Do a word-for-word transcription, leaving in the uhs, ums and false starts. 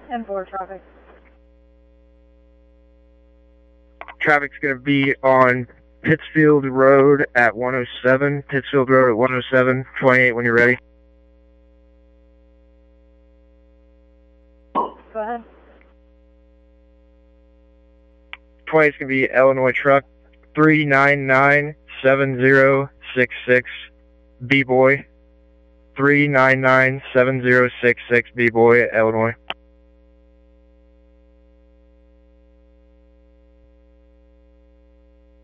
ten four traffic. Traffic's going to be on Pittsfield Road at one oh seven. Pittsfield Road at one oh seven. twenty-eight when you're ready. Go ahead. twenty-eight's going to be Illinois truck three nine nine seven zero six six B-Boy. three nine nine seven zero six six B-Boy, Illinois.